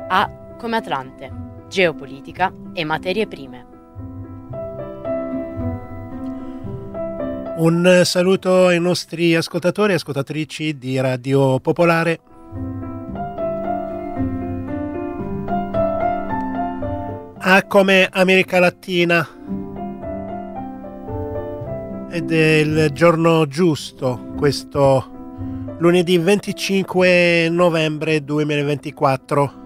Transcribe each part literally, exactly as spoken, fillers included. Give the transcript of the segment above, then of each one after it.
A come Atlante, geopolitica e materie prime. Un saluto ai nostri ascoltatori e ascoltatrici di Radio Popolare. A come America Latina. Ed è il giorno giusto, questo lunedì venticinque novembre duemilaventiquattro.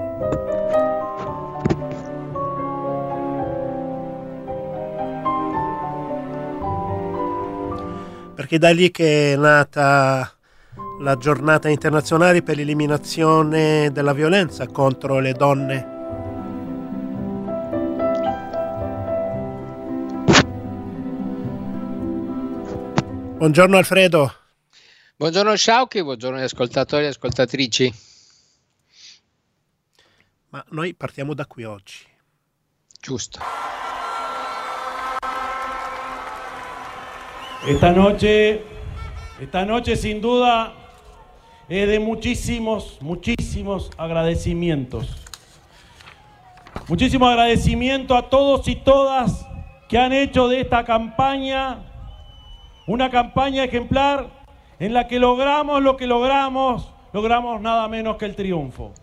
Perché è da lì che è nata la giornata internazionale per l'eliminazione della violenza contro le donne. Buongiorno Alfredo. Buongiorno Sciauchi, buongiorno agli ascoltatori e ascoltatrici. Ma noi partiamo da qui oggi. Giusto. Esta noche, esta noche sin duda es de muchísimos, muchísimos agradecimientos. Muchísimo agradecimiento a todos y todas que han hecho de esta campaña una campaña ejemplar en la que logramos lo que logramos, logramos nada menos que el triunfo.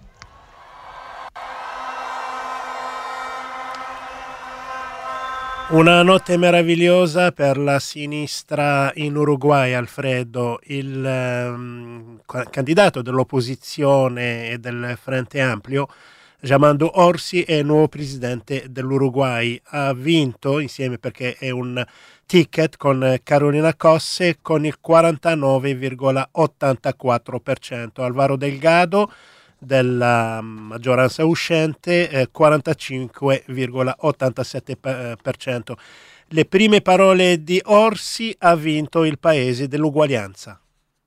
Una notte meravigliosa per la sinistra in Uruguay, Alfredo. Il um, candidato dell'opposizione e del Frente Amplio, Yamandu Orsi, è il nuovo presidente dell'Uruguay. Ha vinto insieme, perché è un ticket con Carolina Cosse, con il quarantanove virgola ottantaquattro per cento. Alvaro Delgado della maggioranza uscente, eh, quarantacinque virgola ottantasette per cento. Le prime parole di Orsi: ha vinto il paese dell'uguaglianza.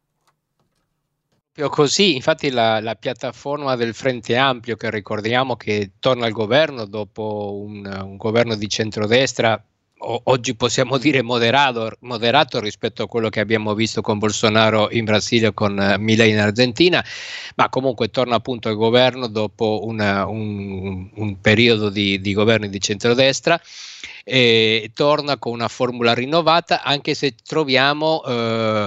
Proprio così, infatti la, la piattaforma del Frente Ampio, che ricordiamo che torna al governo dopo un, un governo di centrodestra, oggi possiamo dire moderato, moderato rispetto a quello che abbiamo visto con Bolsonaro in Brasile o con uh, Milei in Argentina, ma comunque torna appunto al governo dopo una, un, un periodo di, di governi di centrodestra, e torna con una formula rinnovata, anche se troviamo uh,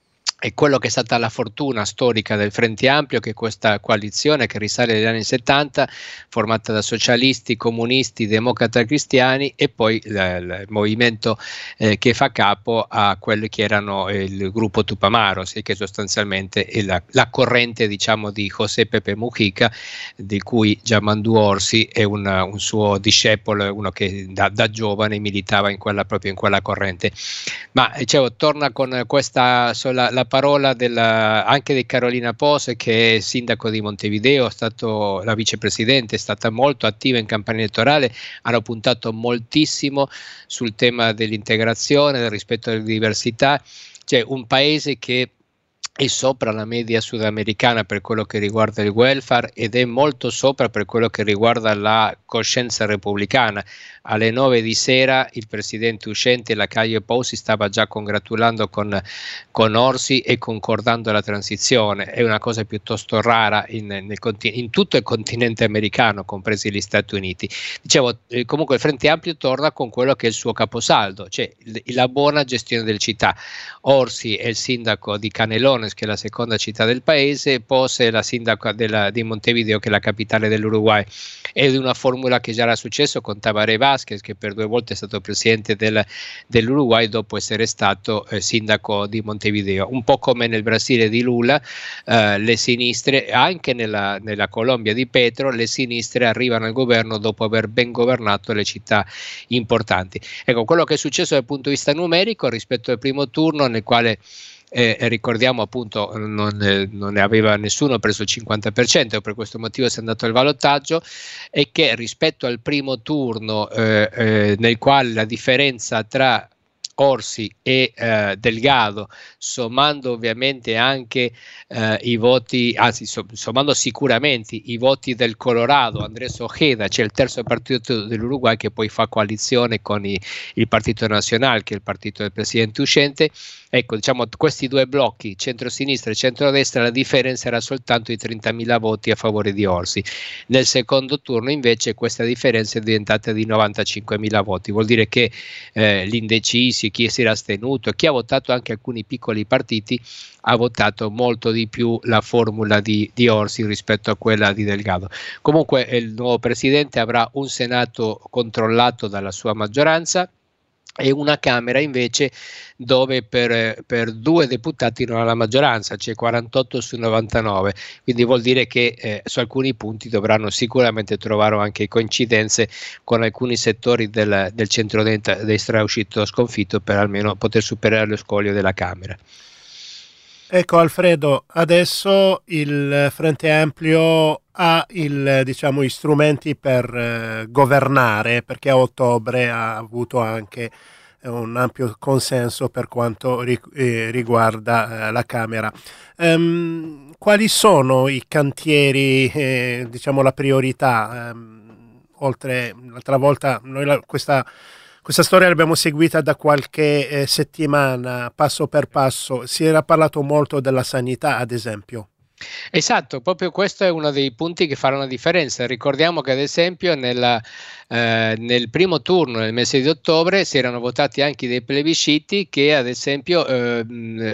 è quello che è stata la fortuna storica del Frente Ampio, che questa coalizione che risale agli anni settanta, formata da socialisti, comunisti, democrati cristiani, e poi l- l- il movimento eh, che fa capo a quelli che erano il gruppo Tupamaros, e che sostanzialmente è la, la corrente, diciamo, di José Pepe Mujica, di cui Yamandu Orsi è una, un suo discepolo, uno che da, da giovane militava in quella, proprio in quella corrente. Ma dicevo, torna con questa sola la parola della, anche di Carolina Pose, che è sindaco di Montevideo, è stato la vicepresidente, è stata molto attiva in campagna elettorale, hanno puntato moltissimo sul tema dell'integrazione, del rispetto delle diversità. Cioè un paese che è sopra la media sudamericana per quello che riguarda il welfare, ed è molto sopra per quello che riguarda la coscienza repubblicana. Alle nove di sera il presidente uscente, Lacalle Pou, si stava già congratulando con, con Orsi e concordando la transizione. È una cosa piuttosto rara in, nel, in tutto il continente americano, compresi gli Stati Uniti. Dicevo, eh, comunque il Frente Ampio torna con quello che è il suo caposaldo, cioè la buona gestione delle città. Orsi è il sindaco di Canelones, che è la seconda città del paese, Pose è la sindaca della, di Montevideo, che è la capitale dell'Uruguay. È una formula che già era successo con Tabaré Vázquez, che per due volte è stato presidente del, dell'Uruguay dopo essere stato eh, sindaco di Montevideo. Un po' come nel Brasile di Lula, eh, le sinistre, anche nella, nella Colombia di Petro, le sinistre arrivano al governo dopo aver ben governato le città importanti. Ecco, quello che è successo dal punto di vista numerico rispetto al primo turno, nel quale Eh, ricordiamo appunto non, eh, non ne aveva nessuno preso il cinquanta per cento, per questo motivo si è andato al ballottaggio, e che rispetto al primo turno eh, eh, nel quale la differenza tra Orsi e eh, Delgado, sommando ovviamente anche eh, i voti, anzi sommando sicuramente i voti del Colorado, Andrés Ojeda, c'è il terzo partito dell'Uruguay che poi fa coalizione con i, il Partito Nacional, che è il partito del presidente uscente. Ecco, diciamo, questi due blocchi, centro-sinistra e centro-destra, la differenza era soltanto di trentamila voti a favore di Orsi. Nel secondo turno invece questa differenza è diventata di novantacinquemila voti, vuol dire che eh, gli indecisi, chi si era astenuto, chi ha votato anche alcuni piccoli partiti, ha votato molto di più la formula di, di Orsi rispetto a quella di Delgado. Comunque il nuovo presidente avrà un Senato controllato dalla sua maggioranza e una Camera invece dove per, per due deputati non ha la maggioranza, c'è quarantotto su novantanove, quindi vuol dire che eh, su alcuni punti dovranno sicuramente trovare anche coincidenze con alcuni settori del, del centro-destra uscito sconfitto per almeno poter superare lo scoglio della Camera. Ecco Alfredo, adesso il Frente Ampio ha il, diciamo, gli strumenti per eh, governare, perché a ottobre ha avuto anche eh, un ampio consenso per quanto ri, eh, riguarda eh, la Camera. Um, quali sono i cantieri, eh, diciamo la priorità? Um, oltre l'altra volta, noi la, questa Questa storia l'abbiamo seguita da qualche eh, settimana, passo per passo. Si era parlato molto della sanità, ad esempio. Esatto, proprio questo è uno dei punti che farà una differenza. Ricordiamo che ad esempio nella, eh, nel primo turno, nel mese di ottobre, si erano votati anche dei plebisciti che ad esempio eh,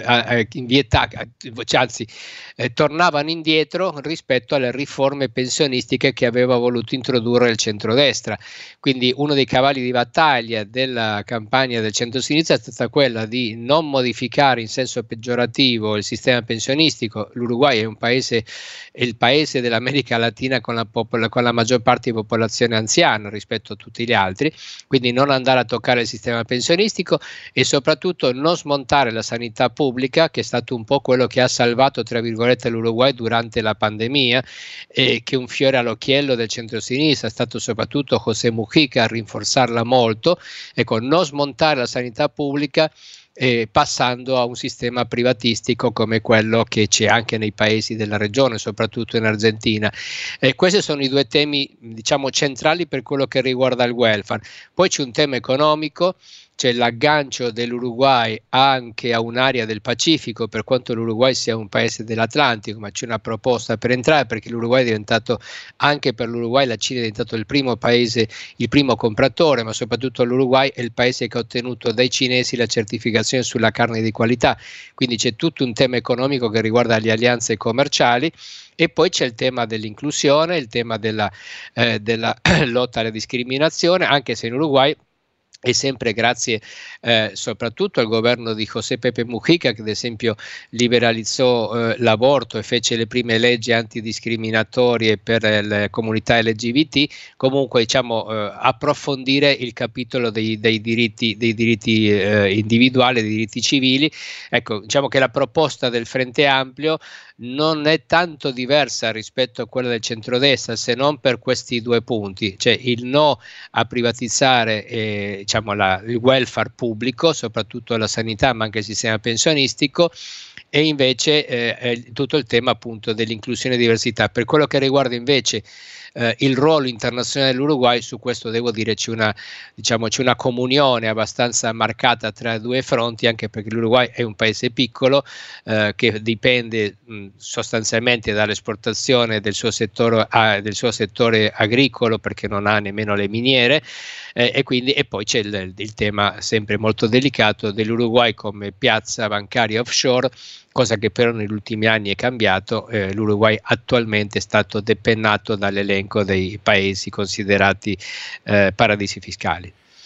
vieta, cioè, anzi, eh, tornavano indietro rispetto alle riforme pensionistiche che aveva voluto introdurre il centrodestra. Quindi uno dei cavalli di battaglia della campagna del centrosinistra è stata quella di non modificare in senso peggiorativo il sistema pensionistico. L'Uruguay è un paese, è il paese dell'America Latina con la, popol- con la maggior parte di popolazione anziana rispetto a tutti gli altri, quindi non andare a toccare il sistema pensionistico e soprattutto non smontare la sanità pubblica, che è stato un po' quello che ha salvato tra virgolette l'Uruguay durante la pandemia, e che un fiore all'occhiello del centro-sinistra è stato soprattutto José Mujica a rinforzarla molto. Ecco, non smontare la sanità pubblica Eh, passando a un sistema privatistico come quello che c'è anche nei paesi della regione, soprattutto in Argentina. Eh, questi sono i due temi, diciamo, centrali per quello che riguarda il welfare. Poi c'è un tema economico, c'è l'aggancio dell'Uruguay anche a un'area del Pacifico, per quanto l'Uruguay sia un paese dell'Atlantico, ma c'è una proposta per entrare, perché l'Uruguay è diventato, anche per l'Uruguay la Cina è diventato il primo paese, il primo compratore, ma soprattutto l'Uruguay è il paese che ha ottenuto dai cinesi la certificazione sulla carne di qualità, quindi c'è tutto un tema economico che riguarda le alleanze commerciali. E poi c'è il tema dell'inclusione, il tema della, eh, della lotta alla discriminazione, anche se in Uruguay e sempre grazie eh, soprattutto al governo di José Pepe Mujica, che ad esempio liberalizzò eh, l'aborto e fece le prime leggi antidiscriminatorie per eh, le comunità L G B T, comunque diciamo eh, approfondire il capitolo dei, dei diritti, dei diritti eh, individuali, dei diritti civili. Ecco, diciamo che la proposta del Frente Ampio non è tanto diversa rispetto a quella del centrodestra, se non per questi due punti, cioè il no a privatizzare eh, diciamo la, il welfare pubblico, soprattutto la sanità, ma anche il sistema pensionistico, e invece eh, tutto il tema appunto dell'inclusione e diversità. Per quello che riguarda invece eh, il ruolo internazionale dell'Uruguay, su questo devo dire c'è una, diciamo, c'è una comunione abbastanza marcata tra i due fronti, anche perché l'Uruguay è un paese piccolo eh, che dipende mh, sostanzialmente dall'esportazione del suo settore, ah, del suo settore agricolo, perché non ha nemmeno le miniere, eh, e quindi e poi c'è il, il tema sempre molto delicato dell'Uruguay come piazza bancaria offshore, cosa che però negli ultimi anni è cambiato. Eh, L'Uruguay attualmente è stato depennato dall'elenco dei paesi considerati eh, paradisi fiscali.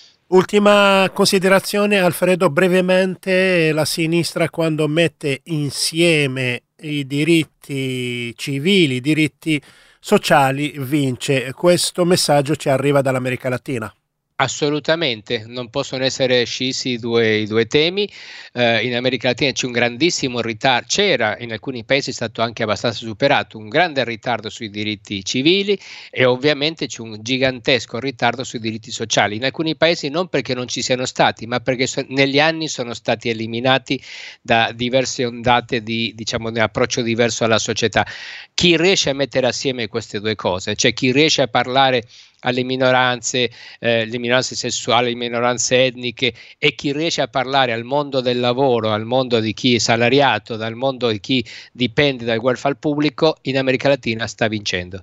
Ultima considerazione, Alfredo, brevemente, la sinistra quando mette insieme i diritti civili, i diritti sociali, vince. Questo messaggio ci arriva dall'America Latina. Assolutamente, non possono essere scisi i due, i due temi. Eh, in America Latina c'è un grandissimo ritardo, c'era in alcuni paesi, è stato anche abbastanza superato, un grande ritardo sui diritti civili e ovviamente c'è un gigantesco ritardo sui diritti sociali. In alcuni paesi non perché non ci siano stati, ma perché so, negli anni sono stati eliminati da diverse ondate di, diciamo, di approccio diverso alla società. Chi riesce a mettere assieme queste due cose, cioè chi riesce a parlare alle minoranze, eh, le minoranze sessuali, le minoranze etniche, e chi riesce a parlare al mondo del lavoro, al mondo di chi è salariato, dal mondo di chi dipende dal welfare pubblico, in America Latina sta vincendo.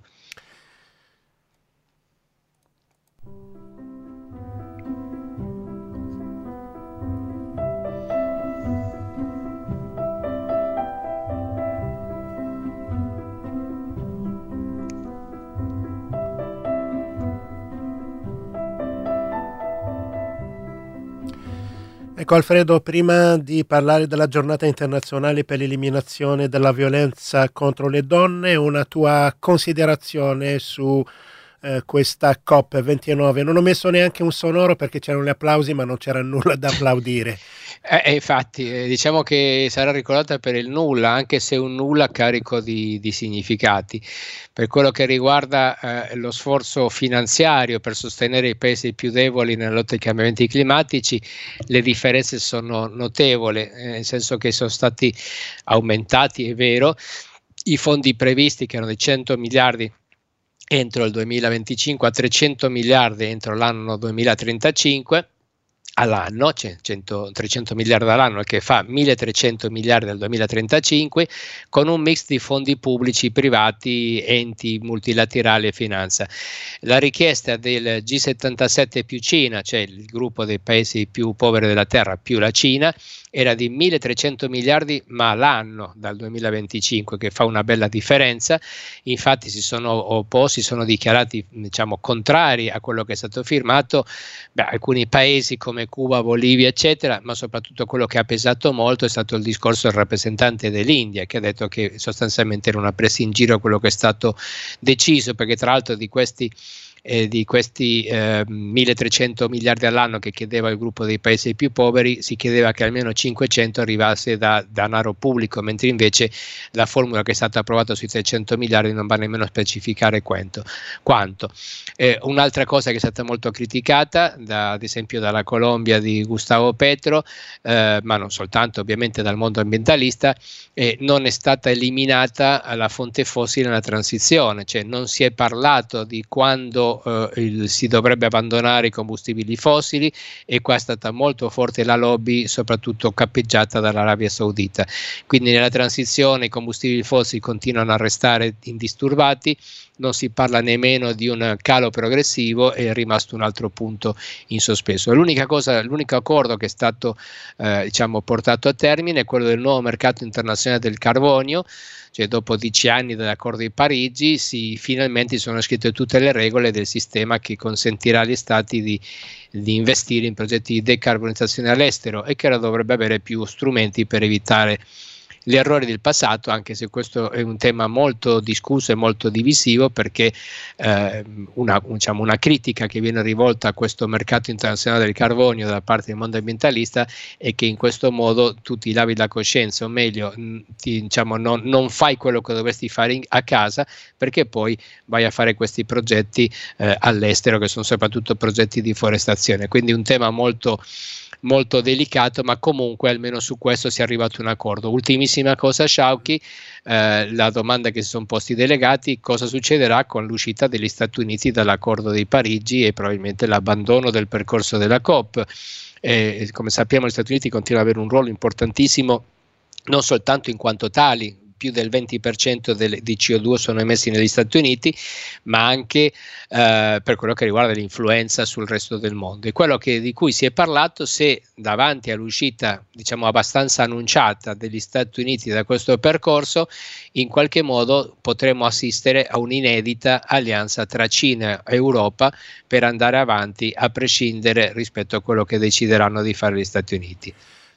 Ecco Alfredo, prima di parlare della giornata internazionale per l'eliminazione della violenza contro le donne, una tua considerazione su eh, questa COP ventinove. Non ho messo neanche un sonoro perché c'erano gli applausi, ma non c'era nulla da applaudire. Eh, infatti, eh, diciamo che sarà ricordata per il nulla, anche se un nulla carico di, di significati. Per quello che riguarda eh, lo sforzo finanziario per sostenere i paesi più deboli nella lotta ai cambiamenti climatici, le differenze sono notevoli, eh, nel senso che sono stati aumentati, è vero, i fondi previsti, che erano di cento miliardi entro il duemilaventicinque a trecento miliardi entro l'anno duemilatrentacinque. All'anno, cioè cento, trecento miliardi all'anno, che fa milletrecento miliardi al duemilatrentacinque, con un mix di fondi pubblici, privati, enti multilaterali e finanza. La richiesta del G settantasette più Cina, cioè il gruppo dei paesi più poveri della terra più la Cina, era di milletrecento miliardi ma l'anno dal duemilaventicinque, che fa una bella differenza. Infatti si sono opposti, sono dichiarati, diciamo, contrari a quello che è stato firmato. Beh, alcuni paesi come Cuba, Bolivia, eccetera, ma soprattutto quello che ha pesato molto è stato il discorso del rappresentante dell'India, che ha detto che sostanzialmente era una presa in giro quello che è stato deciso, perché tra l'altro di questi Eh, di questi eh, milletrecento miliardi all'anno che chiedeva il gruppo dei paesi più poveri, si chiedeva che almeno cinquecento arrivasse da denaro pubblico, mentre invece la formula che è stata approvata sui trecento miliardi non va nemmeno a specificare quanto. quanto. Eh, un'altra cosa che è stata molto criticata, da, ad esempio dalla Colombia di Gustavo Petro, eh, ma non soltanto, ovviamente dal mondo ambientalista, eh, non è stata eliminata la fonte fossile nella transizione, cioè non si è parlato di quando Uh, il, si dovrebbe abbandonare i combustibili fossili, e qua è stata molto forte la lobby, soprattutto cappeggiata dall'Arabia Saudita. Quindi nella transizione i combustibili fossili continuano a restare indisturbati, non si parla nemmeno di un calo progressivo, è rimasto un altro punto in sospeso. L'unica cosa, l'unico accordo che è stato eh, diciamo portato a termine è quello del nuovo mercato internazionale del carbonio, cioè dopo dieci anni dall'accordo di Parigi si finalmente sono scritte tutte le regole del sistema che consentirà agli stati di, di investire in progetti di decarbonizzazione all'estero, e che ora dovrebbe avere più strumenti per evitare gli errori del passato, anche se questo è un tema molto discusso e molto divisivo, perché eh, una, diciamo, una critica che viene rivolta a questo mercato internazionale del carbonio da parte del mondo ambientalista è che in questo modo tu ti lavi la coscienza, o meglio ti, diciamo, non, non fai quello che dovresti fare in, a casa, perché poi vai a fare questi progetti eh, all'estero, che sono soprattutto progetti di forestazione. Quindi un tema molto molto delicato, ma comunque almeno su questo si è arrivato a un accordo. Ultimissima cosa, Sciauchi, eh, la domanda che si sono posti i delegati: cosa succederà con l'uscita degli Stati Uniti dall'accordo di Parigi e probabilmente l'abbandono del percorso della COP? Eh, come sappiamo, gli Stati Uniti continuano ad avere un ruolo importantissimo, non soltanto in quanto tali, più del venti per cento del, di C O due sono emessi negli Stati Uniti, ma anche eh, per quello che riguarda l'influenza sul resto del mondo. E quello che, di cui si è parlato, se davanti all'uscita, diciamo, abbastanza annunciata degli Stati Uniti da questo percorso, in qualche modo potremo assistere a un'inedita alleanza tra Cina e Europa per andare avanti, a prescindere rispetto a quello che decideranno di fare gli Stati Uniti.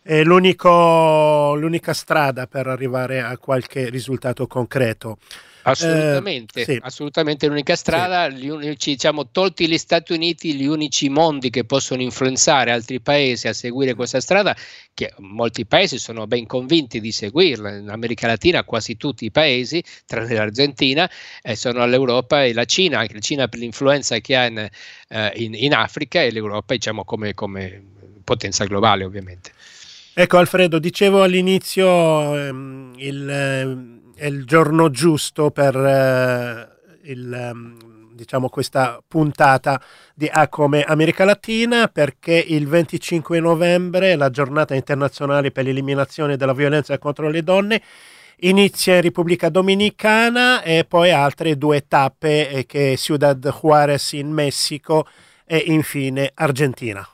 è l'unico, l'unica strada per arrivare a qualche risultato concreto. Assolutamente, eh, sì. assolutamente l'unica strada, sì. Gli unici, diciamo, tolti gli Stati Uniti, gli unici mondi che possono influenzare altri paesi a seguire questa strada, che molti paesi sono ben convinti di seguirla, in America Latina quasi tutti i paesi, tranne l'Argentina, eh, sono l'Europa e la Cina, anche la Cina per l'influenza che ha in, eh, in, in Africa, e l'Europa, diciamo, come, come potenza globale, ovviamente. Ecco, Alfredo, dicevo all'inizio ehm, il... Eh, è il giorno giusto per eh, il, um, diciamo questa puntata di A come America Latina, perché il venticinque novembre, la giornata internazionale per l'eliminazione della violenza contro le donne, inizia in Repubblica Dominicana e poi altre due tappe eh, che è Ciudad Juárez in Messico e infine Argentina.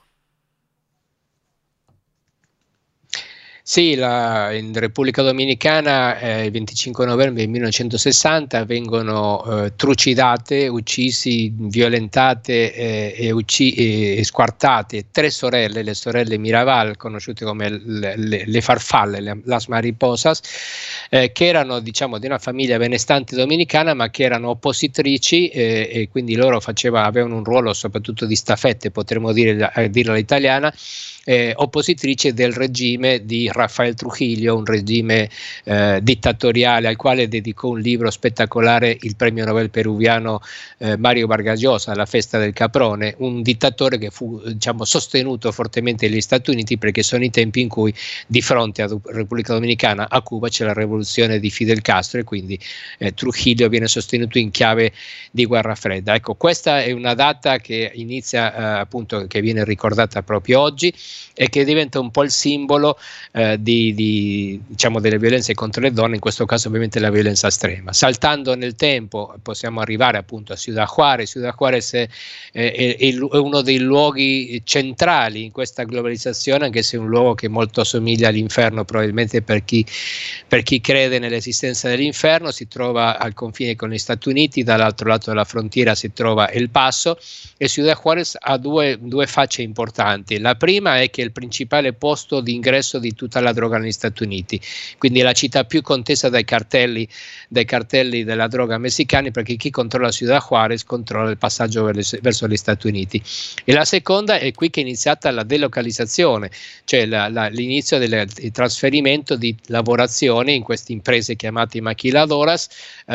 Sì, la, in Repubblica Dominicana eh, il venticinque novembre millenovecentosessanta vengono eh, trucidate, uccisi, violentate eh, e, ucci- e squartate tre sorelle, le sorelle Mirabal, conosciute come le, le, le farfalle, le, las mariposas, eh, che erano, diciamo, di una famiglia benestante dominicana, ma che erano oppositrici eh, e quindi loro faceva, avevano un ruolo soprattutto di staffette, potremmo dire, a dirla all'italiana, Eh, oppositrice del regime di Rafael Trujillo, un regime eh, dittatoriale al quale dedicò un libro spettacolare il premio Nobel peruviano eh, Mario Vargas Llosa, La festa del caprone, un dittatore che fu, diciamo, sostenuto fortemente dagli Stati Uniti, perché sono i tempi in cui di fronte alla Repubblica Dominicana, a Cuba, c'è la rivoluzione di Fidel Castro e quindi eh, Trujillo viene sostenuto in chiave di guerra fredda. Ecco, questa è una data che inizia eh, appunto, che viene ricordata proprio oggi, e che diventa un po' il simbolo eh, di, di, diciamo, delle violenze contro le donne, in questo caso ovviamente la violenza estrema. Saltando nel tempo possiamo arrivare appunto a Ciudad Juárez. Ciudad Juárez è, è, è uno dei luoghi centrali in questa globalizzazione, anche se è un luogo che molto assomiglia all'inferno, probabilmente per chi, per chi crede nell'esistenza dell'inferno. Si trova al confine con gli Stati Uniti, dall'altro lato della frontiera si trova El Paso, e Ciudad Juárez ha due, due facce importanti. La prima è che è il principale posto di ingresso di tutta la droga negli Stati Uniti, quindi è la città più contesa dai cartelli, dai cartelli della droga messicani, perché chi controlla Ciudad Juárez controlla il passaggio verso gli Stati Uniti. E la seconda è qui che è iniziata la delocalizzazione, cioè la, la, l'inizio del, del trasferimento di lavorazione in queste imprese chiamate maquiladoras,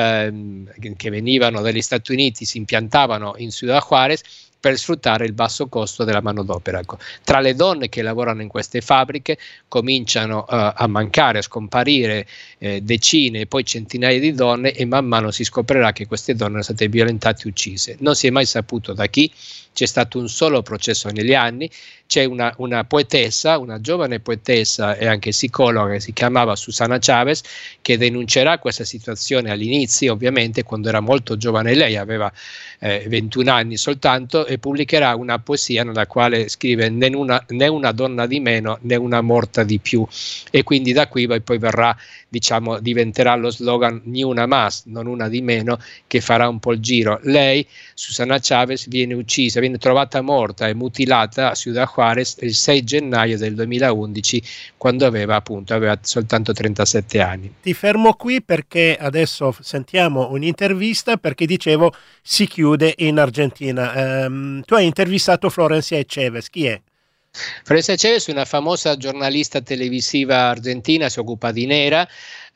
ehm, che venivano dagli Stati Uniti, si impiantavano in Ciudad Juárez per sfruttare il basso costo della manodopera. Ecco. Tra le donne che lavorano in queste fabbriche cominciano uh, a mancare, a scomparire eh, decine e poi centinaia di donne, e man mano si scoprirà che queste donne sono state violentate e uccise. Non si è mai saputo da chi, c'è stato un solo processo negli anni. C'è una, una poetessa, una giovane poetessa e anche psicologa che si chiamava Susana Chavez, che denuncerà questa situazione all'inizio, ovviamente quando era molto giovane lei, aveva eh, ventuno anni soltanto, e pubblicherà una poesia nella quale scrive né una, né una donna di meno né una morta di più, e quindi da qui poi verrà, diciamo, diventerà lo slogan ni una más, non una di meno, che farà un po' il giro. Lei, Susana Chavez, viene uccisa, viene trovata morta e mutilata a Ciudad Juárez il sei gennaio del duemilaundici, quando aveva appunto aveva soltanto trentasette anni. Ti fermo qui perché adesso sentiamo un'intervista, perché dicevo si chiude in Argentina. Um, tu hai intervistato Florencia Echévez, chi è? Florencia Echévez è una famosa giornalista televisiva argentina, si occupa di nera.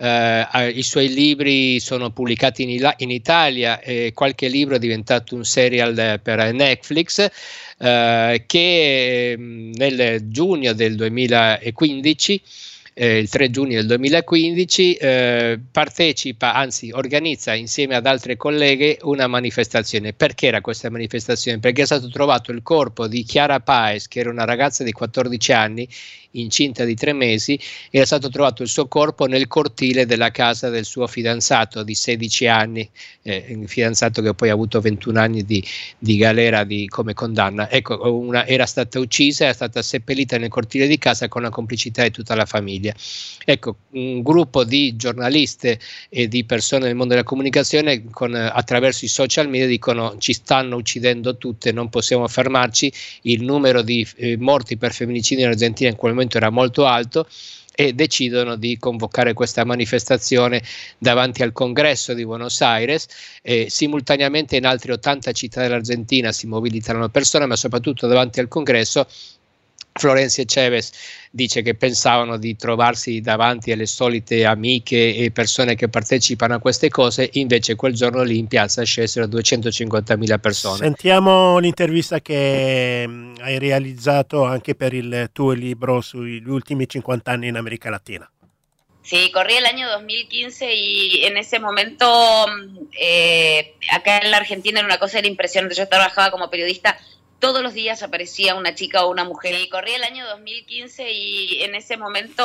Uh, i suoi libri sono pubblicati in, in Italia, e qualche libro è diventato un serial per Netflix, uh, che nel giugno del duemilaquindici, eh, il tre giugno del duemilaquindici, eh, partecipa, anzi organizza insieme ad altre colleghe una manifestazione. Perché era questa manifestazione? Perché è stato trovato il corpo di Chiara Páez, che era una ragazza di quattordici anni, incinta di tre mesi, era stato trovato il suo corpo nel cortile della casa del suo fidanzato di sedici anni, eh, un fidanzato che poi ha avuto ventuno anni di, di galera di, come condanna. Ecco, una, era stata uccisa, era stata seppellita nel cortile di casa con la complicità di tutta la famiglia. famiglia. Ecco, un gruppo di giornaliste e di persone del mondo della comunicazione con, attraverso i social media dicono: ci stanno uccidendo tutte, non possiamo fermarci, il numero di eh, morti per femminicidio in Argentina in quel momento era molto alto, e decidono di convocare questa manifestazione davanti al Congresso di Buenos Aires. E simultaneamente in altre ottanta città dell'Argentina si mobilitano persone, ma soprattutto davanti al Congresso Florencia Chavez dice che pensavano di trovarsi davanti alle solite amiche e persone che partecipano a queste cose, invece quel giorno lì in piazza scesero duecentocinquantamila persone. Sentiamo l'intervista che hai realizzato anche per il tuo libro sugli ultimi cinquanta anni in America Latina. Sí, corría el año dos mil quince y en ese momento eh, acá en la Argentina era una cosa era impresionante. Yo trabajaba como periodista. Todos los días aparecía una chica o una mujer. Y corría el año dos mil quince y en ese momento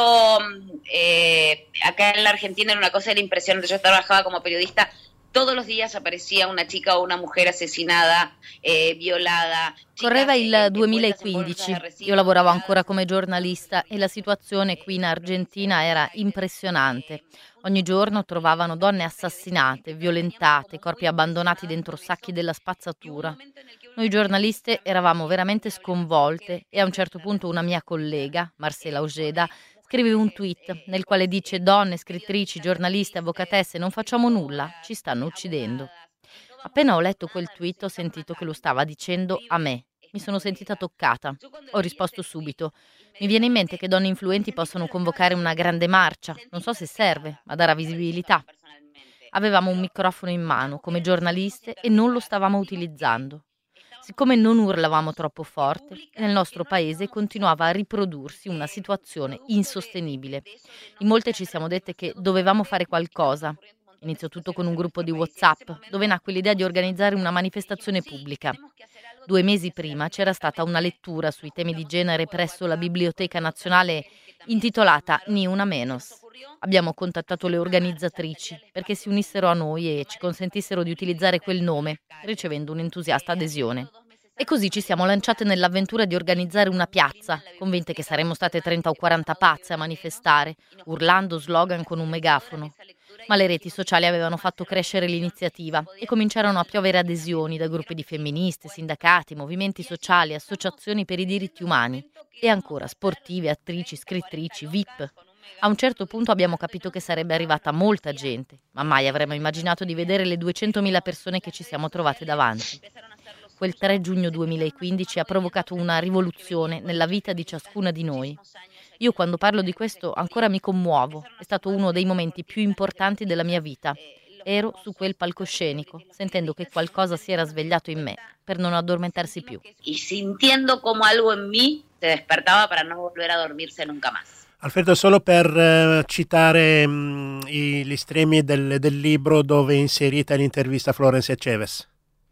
eh, acá en la Argentina era una cosa era impresionante. Yo trabajaba como periodista. Todos los días aparecía una chica o una mujer asesinada, eh, violada. Correva il duemilaquindici, io lavoravo ancora come giornalista e la situazione qui in Argentina era impressionante. Ogni giorno trovavano donne assassinate, violentate, corpi abbandonati dentro sacchi della spazzatura. Noi giornaliste eravamo veramente sconvolte e a un certo punto una mia collega, Marcela Ojeda, scrive un tweet nel quale dice: donne, scrittrici, giornaliste, avvocatesse, non facciamo nulla, ci stanno uccidendo. Appena ho letto quel tweet ho sentito che lo stava dicendo a me. Mi sono sentita toccata. Ho risposto subito: mi viene in mente che donne influenti possono convocare una grande marcia, non so se serve, ma darà visibilità. Avevamo un microfono in mano come giornaliste e non lo stavamo utilizzando. Siccome non urlavamo troppo forte, nel nostro paese continuava a riprodursi una situazione insostenibile. In molte ci siamo dette che dovevamo fare qualcosa. Iniziò tutto con un gruppo di WhatsApp, dove nacque l'idea di organizzare una manifestazione pubblica. Due mesi prima c'era stata una lettura sui temi di genere presso la Biblioteca Nazionale intitolata Ni una menos. Abbiamo contattato le organizzatrici perché si unissero a noi e ci consentissero di utilizzare quel nome, ricevendo un'entusiasta adesione. E così ci siamo lanciate nell'avventura di organizzare una piazza, convinte che saremmo state trenta o quaranta pazze a manifestare, urlando slogan con un megafono. Ma le reti sociali avevano fatto crescere l'iniziativa e cominciarono a piovere adesioni da gruppi di femministe, sindacati, movimenti sociali, associazioni per i diritti umani e ancora sportive, attrici, scrittrici, V I P. A un certo punto abbiamo capito che sarebbe arrivata molta gente, ma mai avremmo immaginato di vedere le duecentomila persone che ci siamo trovate davanti. Quel tre giugno duemilaquindici ha provocato una rivoluzione nella vita di ciascuna di noi. Io quando parlo di questo ancora mi commuovo, è stato uno dei momenti più importanti della mia vita. Ero su quel palcoscenico, sentendo che qualcosa si era svegliato in me per non addormentarsi più. E sintiendo come algo in me si despertava per non volver a dormirsi nunca más. Alfredo, solo per uh, citare mh, i, gli estremi del, del libro dove è inserita l'intervista a Florencia Chavez.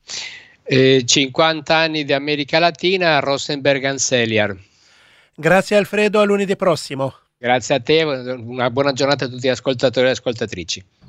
Eh, cinquanta anni di America Latina, Rosenberg Anseliar. Grazie Alfredo, a lunedì prossimo. Grazie a te, una buona giornata a tutti gli ascoltatori e ascoltatrici.